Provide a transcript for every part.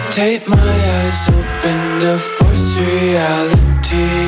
Take my eyes open to force reality.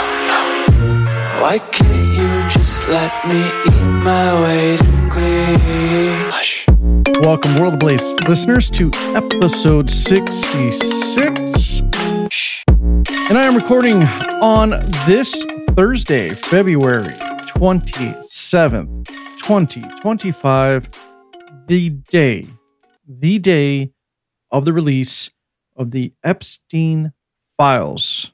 Why can't you just let me eat my weight in glee? Hush. Welcome, World of Blaze listeners, to episode 66. And I am recording on this Thursday, February 27th, 2025, the day of the release of the Epstein files.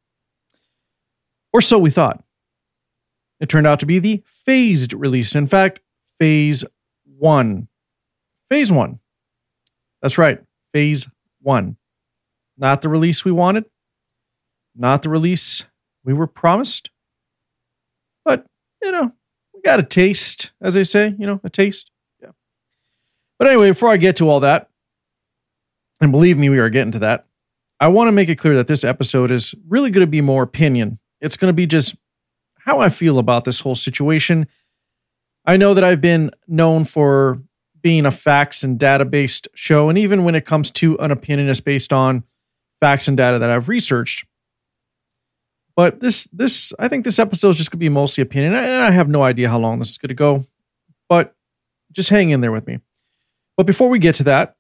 Or so we thought. It turned out to be the phased release. In fact, phase 1. Phase 1. That's right. Phase 1. Not the release we wanted. Not the release we were promised. But, we got a taste, as they say, a taste. Yeah. But anyway, before I get to all that, and believe me, we are getting to that, I want to make it clear that this episode is really going to be more opinion. It's going to be just how I feel about this whole situation. I know that I've been known for being a facts and data-based show, and even when it comes to an opinion, it's based on facts and data that I've researched. But I think this episode is just going to be mostly opinion, and I have no idea how long this is going to go, but just hang in there with me. But before we get to that,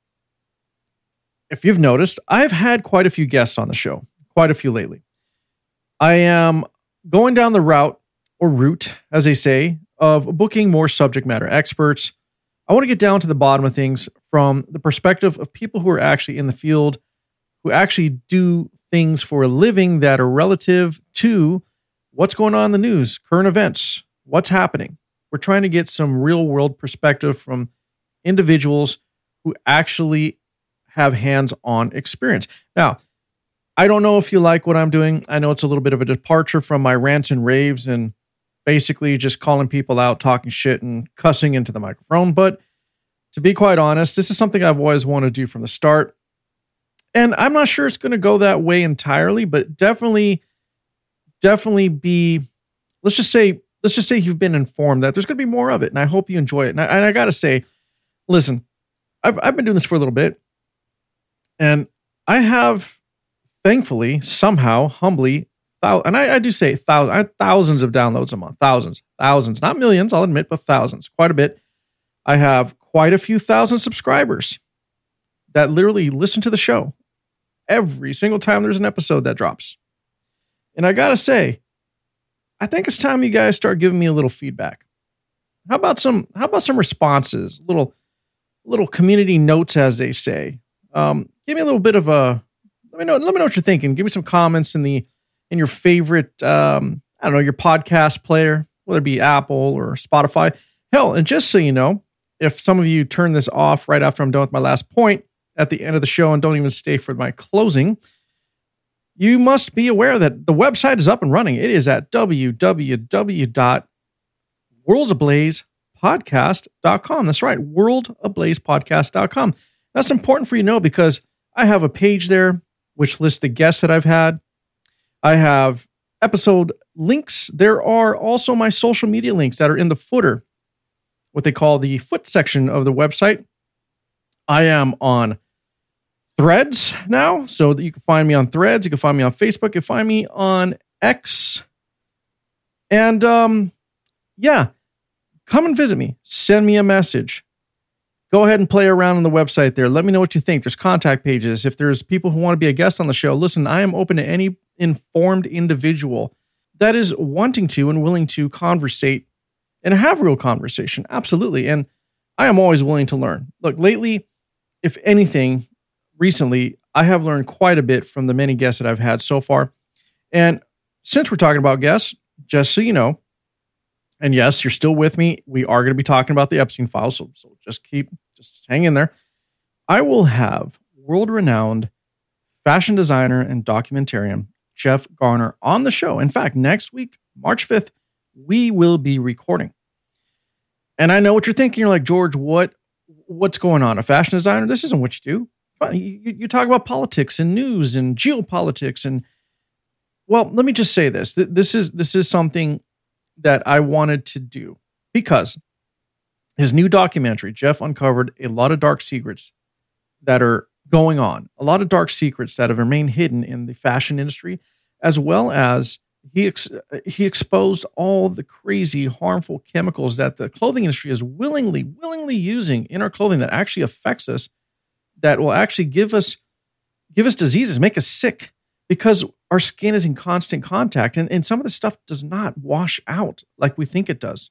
if you've noticed, I've had quite a few guests on the show, quite a few lately. I am going down the route, as they say, of booking more subject matter experts. I want to get down to the bottom of things from the perspective of people who are actually in the field, who actually do things for a living that are relative to what's going on in the news, current events, what's happening. We're trying to get some real world perspective from individuals who actually have hands-on experience. Now, I don't know if you like what I'm doing. I know it's a little bit of a departure from my rants and raves and basically just calling people out, talking shit and cussing into the microphone. But to be quite honest, this is something I've always wanted to do from the start. And I'm not sure it's going to go that way entirely, but definitely be, let's just say you've been informed that there's going to be more of it. And I hope you enjoy it. And I got to say, listen, I've been doing this for a little bit. And I have, thankfully, somehow, humbly, and I do say thousands of downloads a month. Thousands, not millions, I'll admit, but thousands, quite a bit. I have quite a few thousand subscribers that literally listen to the show every single time there's an episode that drops. And I gotta say, I think it's time you guys start giving me a little feedback. How about some responses, little community notes, as they say. Give me a little bit of a, let me know what you're thinking. Give me some comments in your favorite, your podcast player, whether it be Apple or Spotify. Hell, and just so you know, if some of you turn this off right after I'm done with my last point at the end of the show and don't even stay for my closing, you must be aware that the website is up and running. It is at www.worldsablaze.podcast.com. That's right, worldsablaze.podcast.com. That's important for you to know because I have a page there which lists the guests that I've had. I have episode links. There are also my social media links that are in the footer, what they call the foot section of the website. I am on Threads now, so that you can find me on Threads. You can find me on Facebook. You can find me on X. And come and visit me. Send me a message. Go ahead and play around on the website there. Let me know what you think. There's contact pages. If there's people who want to be a guest on the show, listen, I am open to any informed individual that is wanting to and willing to conversate and have real conversation. Absolutely. And I am always willing to learn. Look, lately, if anything, recently, I have learned quite a bit from the many guests that I've had so far. And since we're talking about guests, just so you know, and yes, you're still with me, we are going to be talking about the Epstein files, so just hang in there. I will have world-renowned fashion designer and documentarian Jeff Garner on the show. In fact, next week, March 5th, we will be recording. And I know what you're thinking. You're like, George, what's going on? A fashion designer? This isn't what you do. You talk about politics and news and geopolitics. And, well, let me just say this. This is something that I wanted to do because his new documentary, Jeff uncovered a lot of dark secrets that are going on, a lot of dark secrets that have remained hidden in the fashion industry, as well as he exposed all the crazy, harmful chemicals that the clothing industry is willingly using in our clothing that actually affects us, that will actually give us diseases, make us sick, because our skin is in constant contact. And some of the stuff does not wash out like we think it does.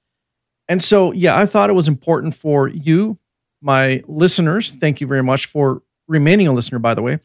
And so, yeah, I thought it was important for you, my listeners, thank you very much for remaining a listener, by the way,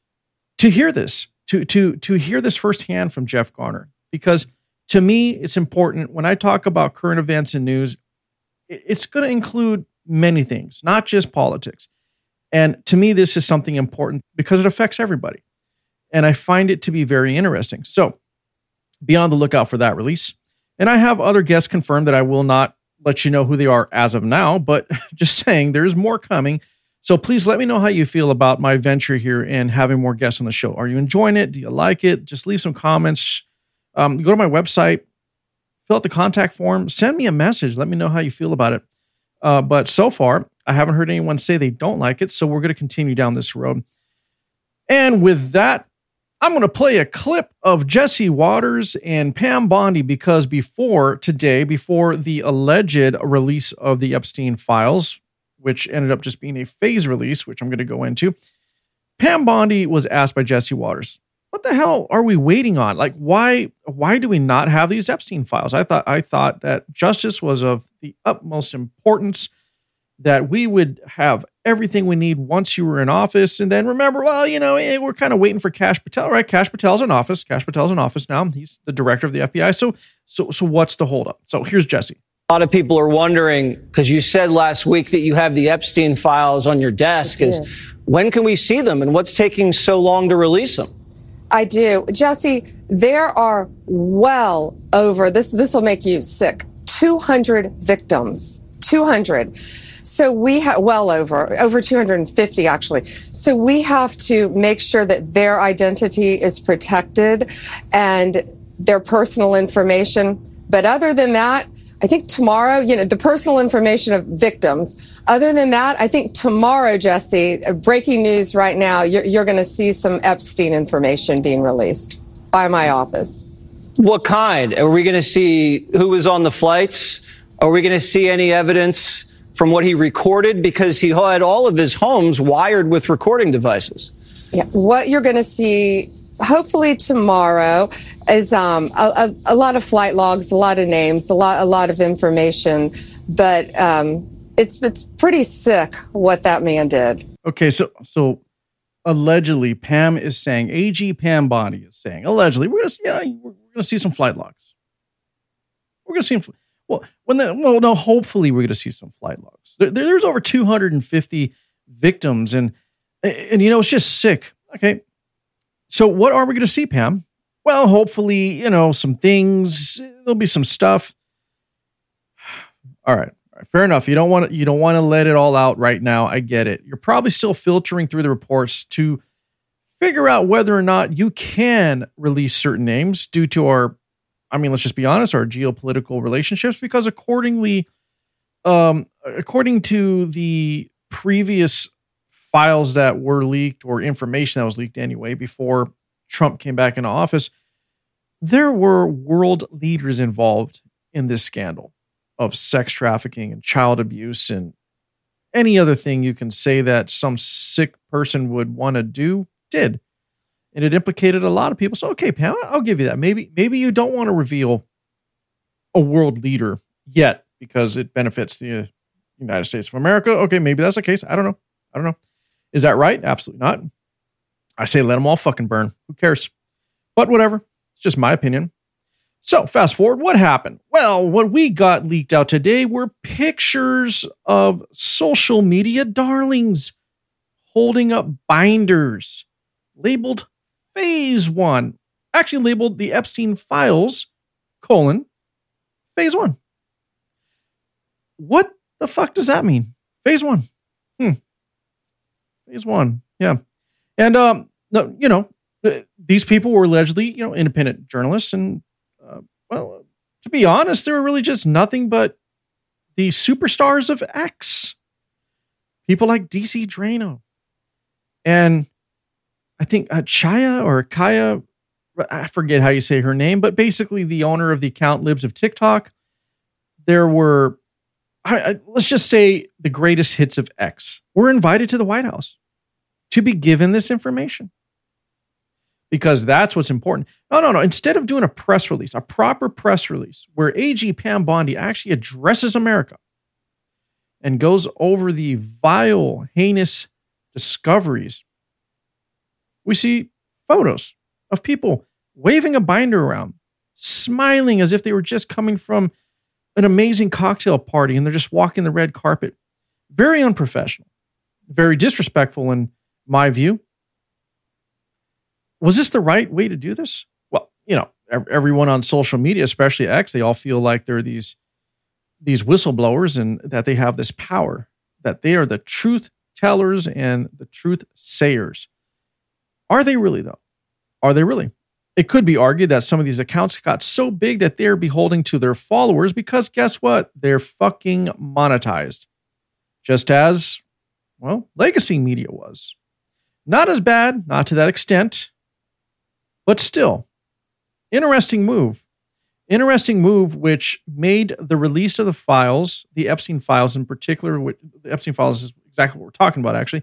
to hear this. To hear this firsthand from Jeff Garner, because to me, it's important when I talk about current events and news, it's going to include many things, not just politics. And to me, this is something important because it affects everybody. And I find it to be very interesting. So be on the lookout for that release. And I have other guests confirmed that I will not let you know who they are as of now, but just saying there's more coming. So please let me know how you feel about my venture here and having more guests on the show. Are you enjoying it? Do you like it? Just leave some comments. Go to my website, fill out the contact form, send me a message. Let me know how you feel about it. But so far, I haven't heard anyone say they don't like it. So we're going to continue down this road. And with that, I'm going to play a clip of Jesse Watters and Pam Bondi, because before the alleged release of the Epstein files, which ended up just being a phase release, which I'm going to go into, Pam Bondi was asked by Jesse Watters, what the hell are we waiting on? Like, why do we not have these Epstein files? I thought that justice was of the utmost importance, that we would have everything we need once you were in office. And then remember, we're kind of waiting for Kash Patel, right? Kash Patel's in office. Kash Patel's in office now. He's the director of the FBI. So what's the holdup? So here's Jesse. A lot of people are wondering, because you said last week that you have the Epstein files on your desk, is when can we see them and what's taking so long to release them? I do. Jesse, there are well over, this will make you sick, 200 victims. 200. So we have over 250 actually. So we have to make sure that their identity is protected and their personal information. But other than that, I think tomorrow, the personal information of victims. Other than that, I think tomorrow, Jesse, breaking news right now, you're going to see some Epstein information being released by my office. What kind? Are we going to see who was on the flights? Are we going to see any evidence from what he recorded? Because he had all of his homes wired with recording devices. Yeah, what you're going to see hopefully tomorrow is a lot of flight logs, a lot of names, a lot of information, but it's pretty sick what that man did. Okay, so allegedly, Pam is saying, AG Pam Bondi is saying, allegedly, we're gonna see some flight logs. We're gonna see hopefully we're gonna see some flight logs. There's over 250 victims, and it's just sick. Okay. So what are we going to see, Pam? Well, hopefully, some things. There'll be some stuff. All right. Fair enough. You don't want to let it all out right now. I get it. You're probably still filtering through the reports to figure out whether or not you can release certain names due to let's just be honest, our geopolitical relationships, because according to the previous files that were leaked, or information that was leaked anyway, before Trump came back into office, there were world leaders involved in this scandal of sex trafficking and child abuse and any other thing you can say that some sick person would want to do did. And it implicated a lot of people. So, okay, Pam, I'll give you that. Maybe you don't want to reveal a world leader yet because it benefits the United States of America. Okay, maybe that's the case. I don't know. Is that right? Absolutely not. I say let them all fucking burn. Who cares? But whatever. It's just my opinion. So fast forward, what happened? Well, what we got leaked out today were pictures of social media darlings holding up binders labeled Phase 1. Actually labeled the Epstein Files, Phase 1. What the fuck does that mean? Phase 1. Phase 1. Yeah. And, these people were allegedly, independent journalists. And, to be honest, they were really just nothing but the superstars of X. People like DC Drano, And I think Chaya or Kaya, I forget how you say her name, but basically the owner of the account Libs of TikTok. There were, let's just say, the greatest hits of X were invited to the White House to be given this information. Because that's what's important. No. Instead of doing a press release, a proper press release, where AG Pam Bondi actually addresses America and goes over the vile, heinous discoveries, we see photos of people waving a binder around, smiling as if they were just coming from an amazing cocktail party and they're just walking the red carpet. Very unprofessional, very disrespectful in my view. Was this the right way to do this? Well, everyone on social media, especially X, they all feel like they're these whistleblowers and that they have this power, that they are the truth tellers and the truth sayers. Are they really, though? Are they really? It could be argued that some of these accounts got so big that they're beholden to their followers because guess what? They're fucking monetized. Just as, legacy media was. Not as bad, not to that extent. But still, interesting move. Interesting move, which made the release of the files, the Epstein files in particular, the Epstein files is exactly what we're talking about, actually.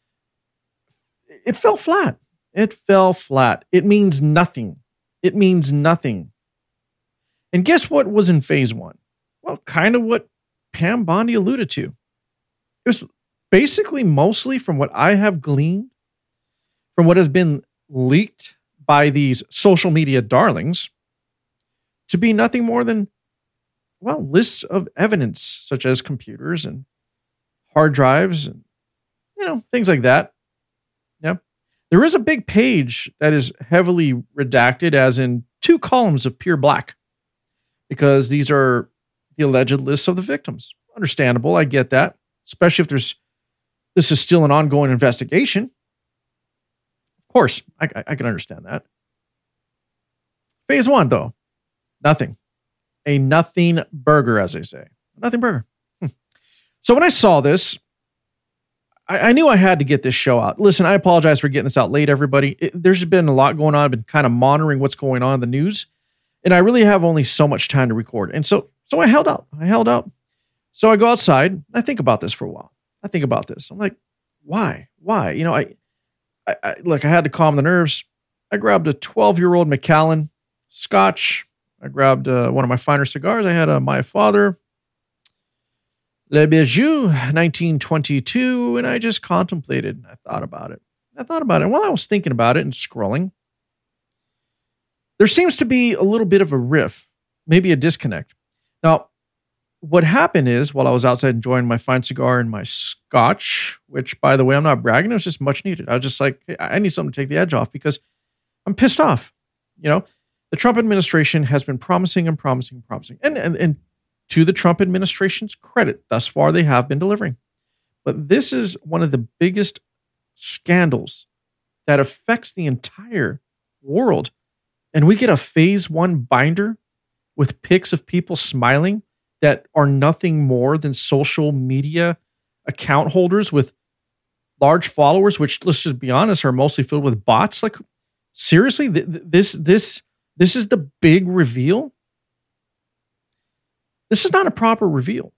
It fell flat. It fell flat. It means nothing. It means nothing. And guess what was in phase one? Well, kind of what Pam Bondi alluded to. It was basically mostly from what I have gleaned, from what has been leaked by these social media darlings, to be nothing more than, lists of evidence, such as computers and hard drives and, things like that. Yeah. There is a big page that is heavily redacted, as in 2 columns of pure black, because these are the alleged lists of the victims. Understandable. I get that, especially if this is still an ongoing investigation. Of course, I can understand that. Phase one, though, nothing. A nothing burger, as they say. Nothing burger. So when I saw this, I knew I had to get this show out. Listen, I apologize for getting this out late, everybody. There's been a lot going on. I've been kind of monitoring what's going on in the news, and I really have only so much time to record. And so I held out. So I go outside. I think about this for a while. I think about this. I'm like, why? Look, I had to calm the nerves. I grabbed a 12-year-old Macallan Scotch. I grabbed one of my finer cigars. I had a My Father Le Bijou 1922, and I just contemplated. I thought about it. And while I was thinking about it and scrolling, there seems to be a little bit of a riff, maybe a disconnect. Now, what happened is, while I was outside enjoying my fine cigar and my Scotch, which, by the way, I'm not bragging, it was just much needed. I was just like, hey, I need something to take the edge off because I'm pissed off. The Trump administration has been promising. And to the Trump administration's credit, thus far, they have been delivering. But this is one of the biggest scandals that affects the entire world. And we get a phase one binder with pics of people smiling that are nothing more than social media account holders with large followers, which, let's just be honest, are mostly filled with bots. Like, seriously, this is the big reveal? This is not a proper reveal.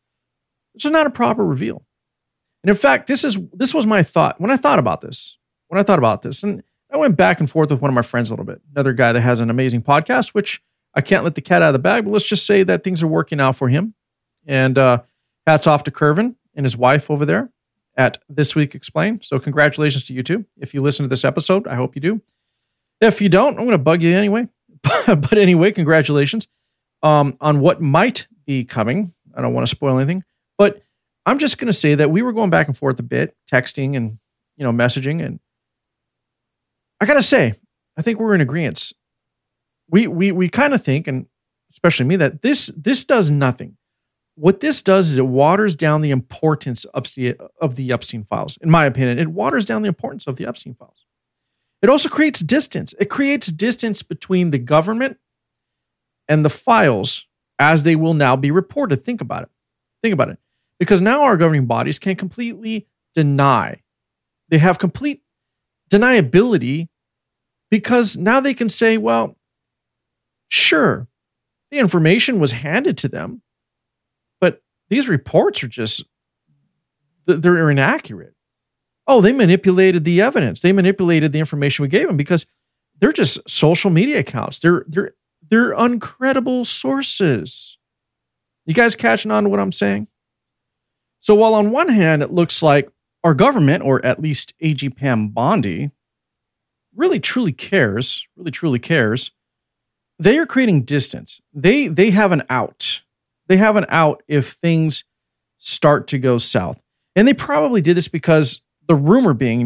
And in fact, this was my thought when I thought about this. And I went back and forth with one of my friends a little bit, another guy that has an amazing podcast, which I can't let the cat out of the bag, but let's just say that things are working out for him. And hats off to Curvin and his wife over there at This Week Explained. So congratulations to you two. If you listen to this episode, I hope you do. If you don't, I'm going to bug you anyway. But anyway, congratulations on what might be coming. I don't want to spoil anything, but I'm just going to say that we were going back and forth a bit, texting and, messaging. And I got to say, I think we're in agreement. We kind of think, and especially me, that this does nothing. What this does is it waters down the importance of the Epstein files. In my opinion, it waters down the importance of the Epstein files. It also creates distance. It creates distance between the government and the files as they will now be reported. Think about it. Because now our governing bodies can completely deny They have complete deniability because now they can say, well, sure, the information was handed to them, but these reports are just, they're inaccurate. Oh, they manipulated the evidence. They manipulated the information we gave them because they're just social media accounts. They're uncredible sources. You guys catching on to what I'm saying? So while on one hand, it looks like our government, or at least AG Pam Bondi, really truly cares, they are creating distance. They have an out. They have an out if things start to go south. And they probably did this because the rumor being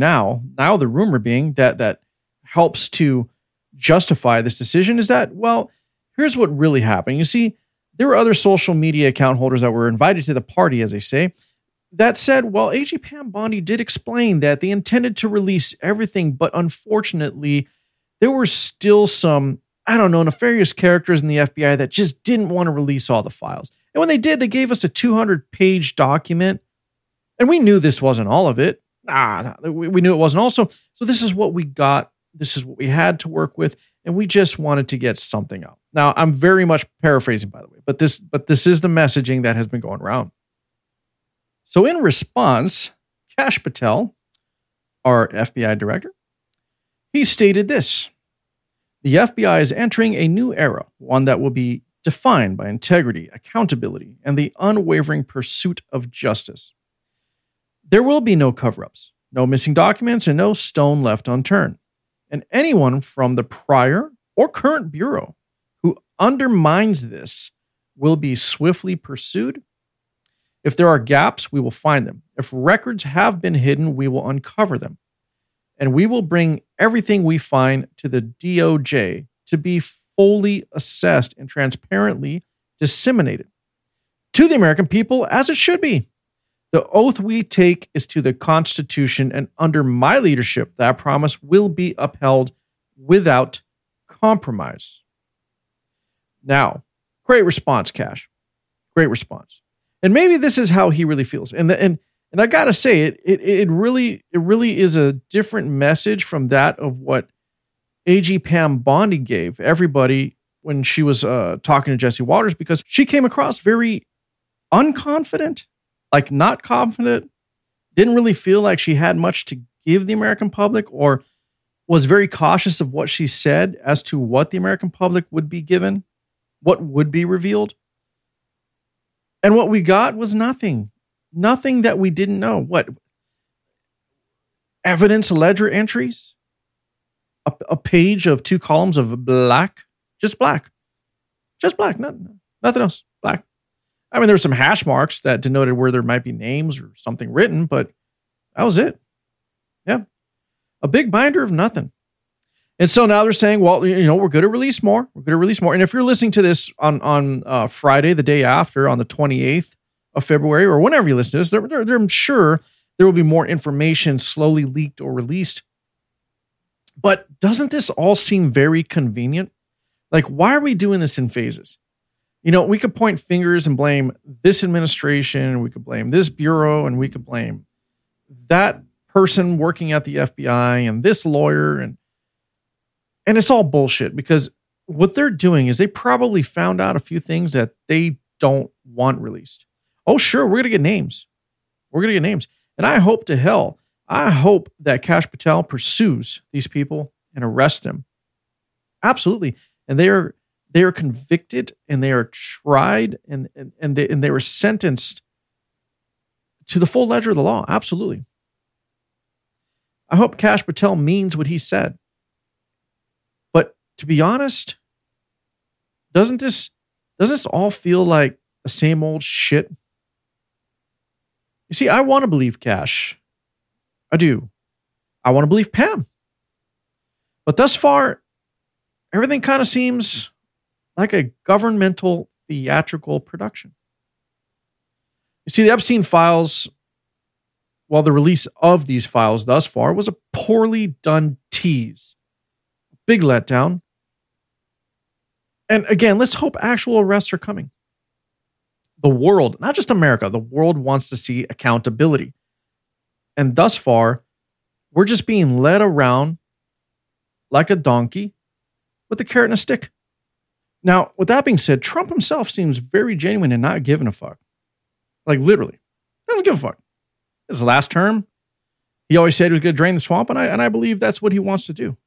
that helps to justify this decision is that, well, here's what really happened. You see, there were other social media account holders that were invited to the party, as they say, that said, well, AG Pam Bondi did explain that they intended to release everything, but unfortunately, there were still some, nefarious characters in the FBI that just didn't want to release all the files. And when they did, they gave us a 200-page document, and we knew this wasn't all of it. We knew it wasn't also. So this is what we got. This is what we had to work with, and we just wanted to get something out. Now, I'm very much paraphrasing, by the way, but this is the messaging that has been going around. So in response, Kash Patel, our FBI director, he stated this: the FBI is entering a new era, one that will be defined by integrity, accountability, and the unwavering pursuit of justice. There will be no cover-ups, no missing documents, and no stone left unturned. And anyone from the prior or current Bureau who undermines this will be swiftly pursued. If there are gaps, we will find them. If records have been hidden, we will uncover them. And we will bring everything we find to the DOJ to be fully assessed and transparently disseminated to the American people as it should be. The oath we take is to the Constitution, and under my leadership, that promise will be upheld without compromise. Now, great response, Kash. Great response. And maybe this is how he really feels. And I gotta say, it really is a different message from that of what AG Pam Bondi gave everybody when she was talking to Jesse Watters, because she came across very unconfident, like not confident, didn't really feel like she had much to give the American public, or was very cautious of what she said as to what the American public would be given, what would be revealed. And what we got was nothing that we didn't know. What? Evidence ledger entries? A page of 2 columns of black? Just black. Nothing else. Black. I mean, there were some hash marks that denoted where there might be names or something written, but that was it. Yeah. A big binder of nothing. And so now they're saying, well, we're going to release more. And if you're listening to this on Friday, the day after, on the 28th of February, or whenever you listen to this, I'm sure there will be more information slowly leaked or released. But doesn't this all seem very convenient? Like, why are we doing this in phases? We could point fingers and blame this administration, we could blame this bureau, and we could blame that person working at the FBI and this lawyer, and it's all bullshit, because what they're doing is they probably found out a few things that they don't want released. Oh, sure, we're going to get names. And I hope to hell, that Kash Patel pursues these people and arrests them. Absolutely. And they are convicted, and they are tried, and they were sentenced to the full ledger of the law. Absolutely. I hope Kash Patel means what he said. But to be honest, doesn't this all feel like the same old shit? You see, I want to believe Kash. I do. I want to believe Pam. But thus far, everything kind of seems like a governmental theatrical production. You see, the Epstein files, well, the release of these files thus far was a poorly done tease. Big letdown. And again, let's hope actual arrests are coming. The world, not just America, the world wants to see accountability. And thus far, We're just being led around like a donkey with a carrot and a stick. Now, with that being said, Trump himself seems very genuine and not giving a fuck. Like literally, doesn't give a fuck. His last term, he always said he was going to drain the swamp, and I believe that's what he wants to do.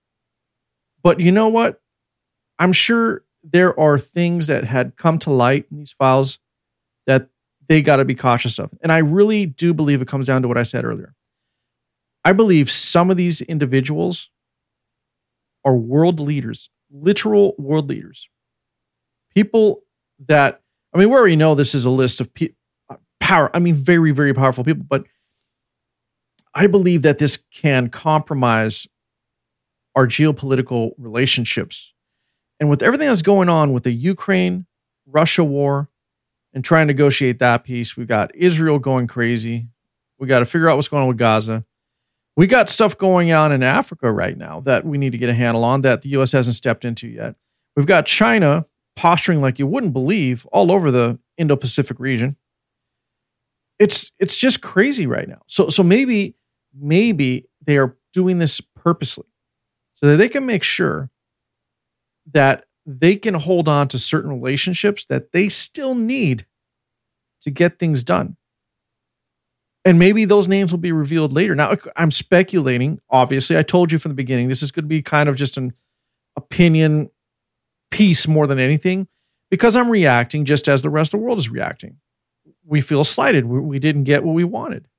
But you know what? I'm sure there are things that had come to light in these files that they got to be cautious of. And I really do believe it comes down to what I said earlier. I believe some of these individuals are world leaders, literal world leaders. People that, I mean, we already know this is a list of power. I mean, very, very powerful people. But I believe that this can compromise our geopolitical relationships. And with everything that's going on with the Ukraine-Russia war and trying to negotiate that piece, we've got Israel going crazy. We got to figure out what's going on with Gaza. We got stuff going on in Africa right now that we need to get a handle on that the U.S. hasn't stepped into yet. We've got China posturing like you wouldn't believe all over the Indo-Pacific region. It's just crazy right now. So maybe they are doing this purposely so that they can make sure that they can hold on to certain relationships that they still need to get things done. And maybe those names will be revealed later. Now, I'm speculating, obviously. I told you from the beginning, this is going to be kind of just an opinion piece more than anything, because I'm reacting just as the rest of the world is reacting. We feel slighted. We didn't get what we wanted.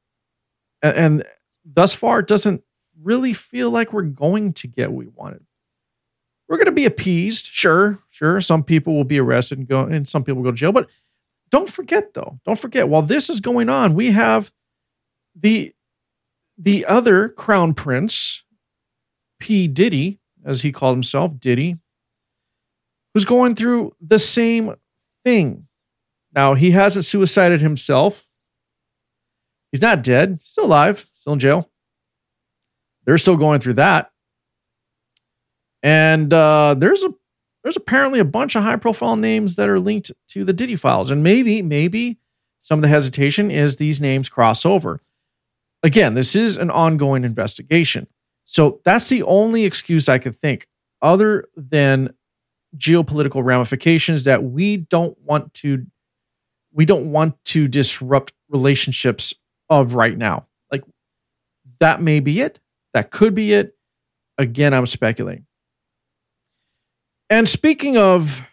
And thus far, it doesn't really feel like we're going to get what we wanted. We're going to be appeased. Sure. Some people will be arrested and some people will go to jail. But don't forget, while this is going on, we have the other crown prince, P. Diddy, as he called himself, Diddy, who's going through the same thing. Now, he hasn't suicided himself. He's not dead. He's still alive, still in jail. They're still going through that. And there's apparently a bunch of high-profile names that are linked to the Diddy files. And maybe some of the hesitation is these names cross over. Again, this is an ongoing investigation. So that's the only excuse I could think, other than geopolitical ramifications that we don't want to disrupt relationships of right now. Like, that may be it. That could be it. Again, I'm speculating. And speaking of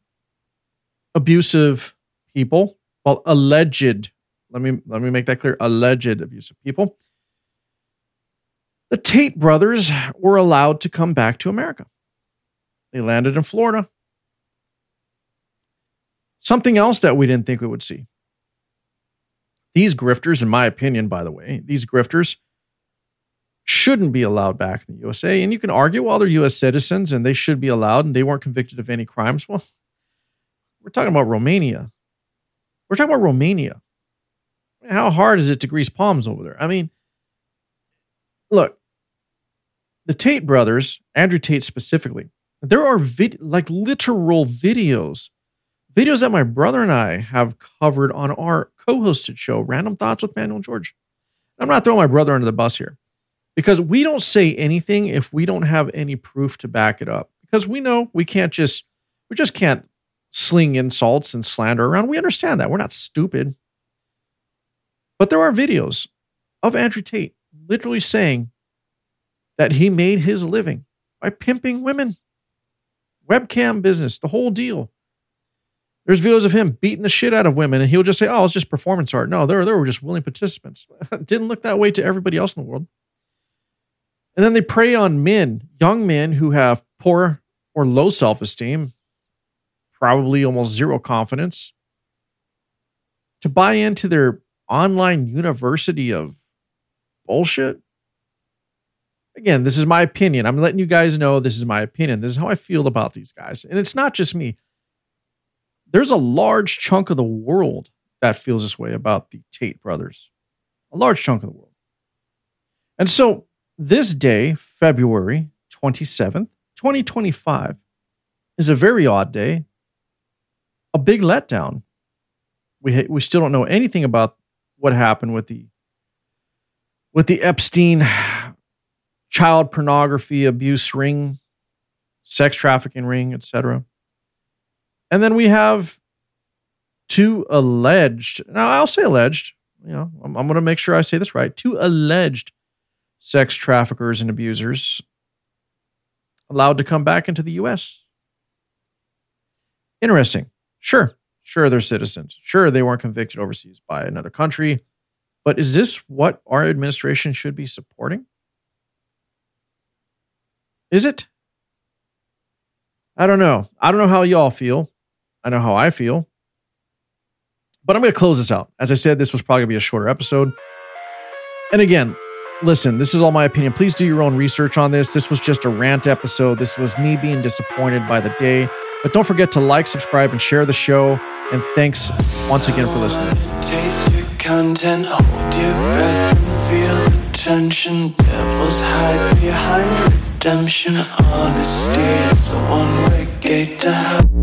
abusive people, well, alleged, let me make that clear, alleged abusive people, the Tate brothers were allowed to come back to America. They landed in Florida. Something else that we didn't think we would see. These grifters, in my opinion, by the way, these grifters shouldn't be allowed back in the USA. And you can argue, well, they're U.S. citizens and they should be allowed and they weren't convicted of any crimes. Well, we're talking about Romania. How hard is it to grease palms over there? I mean, look, the Tate brothers, Andrew Tate specifically, there are literal videos that my brother and I have covered on our co-hosted show, Random Thoughts with Manuel and George. I'm not throwing my brother under the bus here, because we don't say anything if we don't have any proof to back it up. Because we know we just can't sling insults and slander around. We understand that. We're not stupid. But there are videos of Andrew Tate literally saying that he made his living by pimping women, webcam business, the whole deal. There's videos of him beating the shit out of women, and he'll just say, oh, it's just performance art. No, there were just willing participants. It didn't look that way to everybody else in the world. And then they prey on men, young men who have poor or low self-esteem, probably almost zero confidence, to buy into their online university of bullshit. Again, this is my opinion. I'm letting you guys know this is my opinion. This is how I feel about these guys. And it's not just me. There's a large chunk of the world that feels this way about the Tate brothers. A large chunk of the world. And so this day, February 27th, 2025, is a very odd day. A big letdown. We still don't know anything about what happened with the with the Epstein child pornography abuse ring, sex trafficking ring, etc. And then we have two alleged, now I'll say alleged, I'm going to make sure I say this right, two alleged sex traffickers and abusers allowed to come back into the U.S. Interesting. Sure, they're citizens. Sure, they weren't convicted overseas by another country. But is this what our administration should be supporting? Is it? I don't know. I don't know how y'all feel. I know how I feel. But I'm going to close this out. As I said, this was probably going to be a shorter episode. And again, listen, this is all my opinion. Please do your own research on this. This was just a rant episode. This was me being disappointed by the day. But don't forget to like, subscribe, and share the show. And thanks once again for listening. Taste your content, hold your breath and feel the tension. Devils hide behind redemption. Honesty is a one-way gate to hell.